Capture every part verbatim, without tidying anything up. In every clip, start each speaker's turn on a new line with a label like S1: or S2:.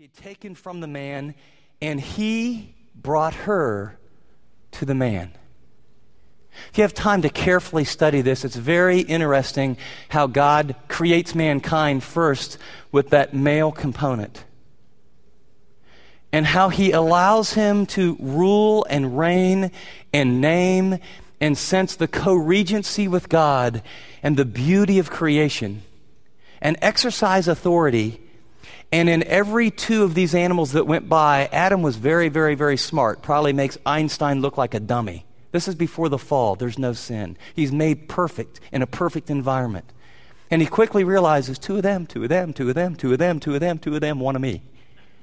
S1: she had taken from the man, and he brought her to the man. If you have time to carefully study this, it's very interesting how God creates mankind first with that male component, and how he allows him to rule and reign and name and sense the co-regency with God and the beauty of creation and exercise authority. And in every two of these animals that went by, Adam was very, very, very smart. Probably makes Einstein look like a dummy. This is before the fall. There's no sin. He's made perfect in a perfect environment. And he quickly realizes, two of them, two of them, two of them, two of them, two of them, two of them, one of me.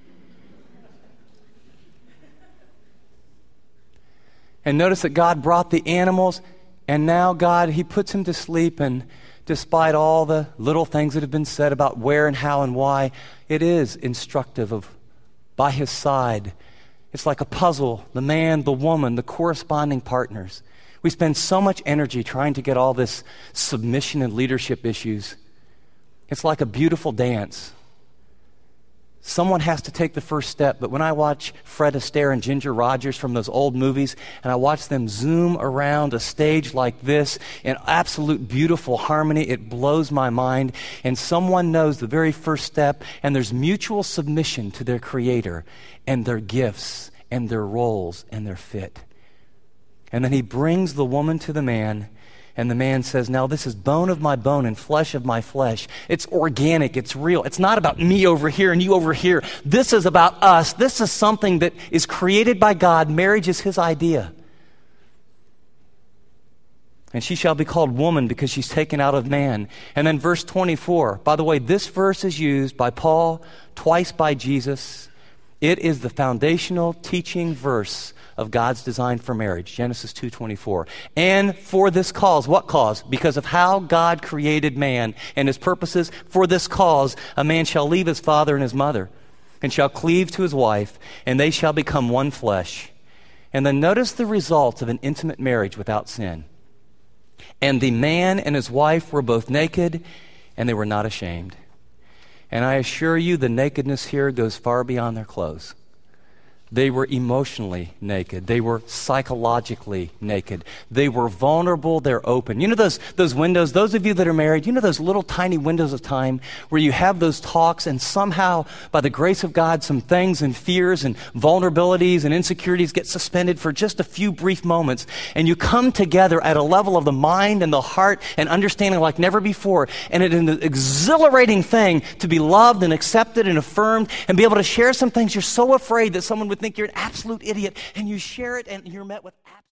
S1: And notice that God brought the animals, and now God, he puts him to sleep, and despite all the little things that have been said about where and how and why, it is instructive of by his side. It's like a puzzle, the man, the woman, the corresponding partners. We spend so much energy trying to get all this submission and leadership issues. It's like a beautiful dance. Someone has to take the first step, but when I watch Fred Astaire and Ginger Rogers from those old movies, and I watch them zoom around a stage like this in absolute beautiful harmony, it blows my mind. And someone knows the very first step, and there's mutual submission to their creator and their gifts and their roles and their fit. And then he brings the woman to the man, and the man says, now this is bone of my bone and flesh of my flesh. It's organic. It's real. It's not about me over here and you over here. This is about us. This is something that is created by God. Marriage is his idea. And she shall be called woman because she's taken out of man. And then verse twenty-four. By the way, this verse is used by Paul, twice by Jesus. It is the foundational teaching verse of God's design for marriage, Genesis two twenty-four. And for this cause, what cause? Because of how God created man and his purposes, for this cause, a man shall leave his father and his mother and shall cleave to his wife, and they shall become one flesh. And then notice the results of an intimate marriage without sin. And the man and his wife were both naked, and they were not ashamed. And I assure you, the nakedness here goes far beyond their clothes. They were emotionally naked. They were psychologically naked. They were vulnerable. They're open. You know those, those windows, those of you that are married, you know those little tiny windows of time where you have those talks, and somehow, by the grace of God, some things and fears and vulnerabilities and insecurities get suspended for just a few brief moments, and you come together at a level of the mind and the heart and understanding like never before. And it is an exhilarating thing to be loved and accepted and affirmed and be able to share some things you're so afraid that someone would think you're an absolute idiot, and you share it and you're met with absolute